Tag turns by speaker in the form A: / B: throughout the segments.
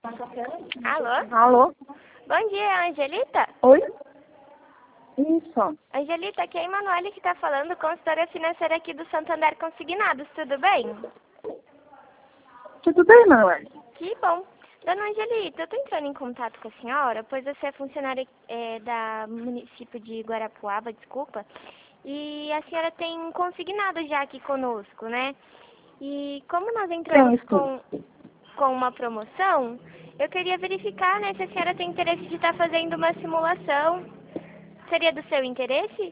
A: Alô?
B: Alô?
A: Bom dia, Angelita?
B: Oi? Isso.
A: Angelita, aqui é a Emanuele que está falando, consultora financeira aqui do Santander Consignados, tudo bem?
B: Tudo bem, Manuel?
A: Que bom. Dona Angelita, eu estou entrando em contato com a senhora, pois você é funcionária da município de Guarapuava, desculpa, e a senhora tem consignado já aqui conosco, né? E como nós entramos com uma promoção, eu queria verificar, né, se a senhora tem interesse de estar fazendo uma simulação. Seria do seu interesse?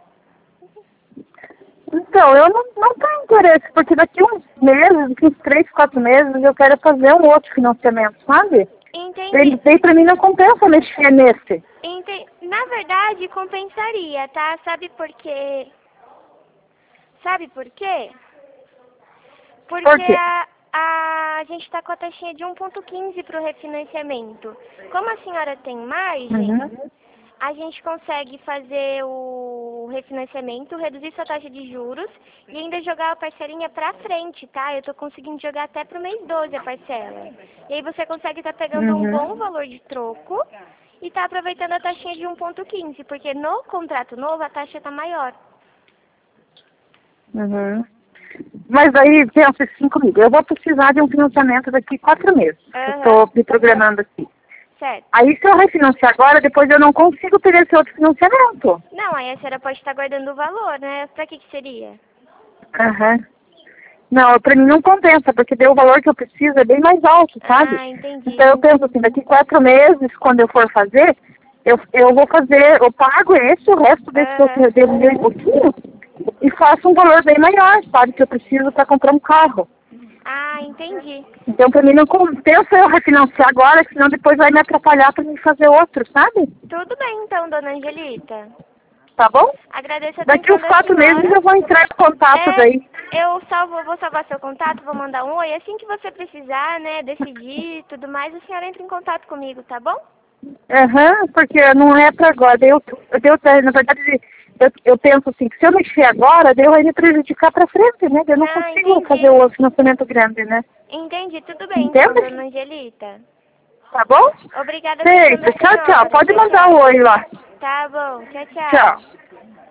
B: Então, eu não tenho interesse, porque daqui uns meses, daqui uns 3, 4 meses, eu quero fazer um outro financiamento, sabe?
A: Entendi.
B: Daí pra mim não compensa mexer nesse.
A: Na verdade, compensaria, tá? Sabe por quê? Sabe por quê? Porque
B: Por quê?
A: a gente está com a taxinha de 1,15 para o refinanciamento. Como a senhora tem margem, a gente consegue fazer o refinanciamento, reduzir sua taxa de juros e ainda jogar a parcelinha pra frente, tá? Eu tô conseguindo jogar até pro mês 12 a parcela. E aí você consegue estar pegando um bom valor de troco e tá aproveitando a taxinha de 1,15, porque no contrato novo a taxa tá maior.
B: Mas aí, pensa assim comigo, eu vou precisar de um financiamento daqui 4 meses. Eu tô me programando aqui.
A: Certo.
B: Aí se eu refinanciar agora, depois eu não consigo ter esse outro financiamento.
A: Não, aí a senhora pode estar guardando o valor, né? Pra que seria?
B: Não, pra mim não compensa, porque daí o valor que eu preciso é bem mais alto, sabe?
A: Ah, entendi.
B: Então eu penso assim, daqui 4 meses, quando eu for fazer, eu vou fazer, eu pago esse, o resto desse que eu devo um pouquinho, e faço um valor bem maior, sabe? Que eu preciso para comprar um carro.
A: Ah, entendi.
B: Então pra mim não compensa eu refinanciar agora, senão depois vai me atrapalhar para mim fazer outro, sabe?
A: Tudo bem então, dona Angelita.
B: Tá bom?
A: Agradeço a
B: Daqui
A: atenção
B: uns
A: da
B: 4 meses
A: senhora.
B: eu vou entrar em contato daí.
A: Vou salvar seu contato, vou mandar um oi. Assim que você precisar, né, decidir e tudo mais, a senhora entra em contato comigo, tá bom?
B: Porque não é para agora. Na verdade, eu penso assim, que se eu mexer agora, daí vai me prejudicar para frente, né? Eu não consigo
A: Entendi.
B: fazer o financiamento grande, né?
A: Entendi, tudo bem
B: Entende?
A: então, dona Angelita.
B: Tá bom?
A: Obrigada a atenção da
B: Tchau,
A: senhora.
B: tchau. Pode
A: Tchau,
B: mandar
A: tchau.
B: um oi lá.
A: Tá bom, tchau, tchau.
B: Tchau.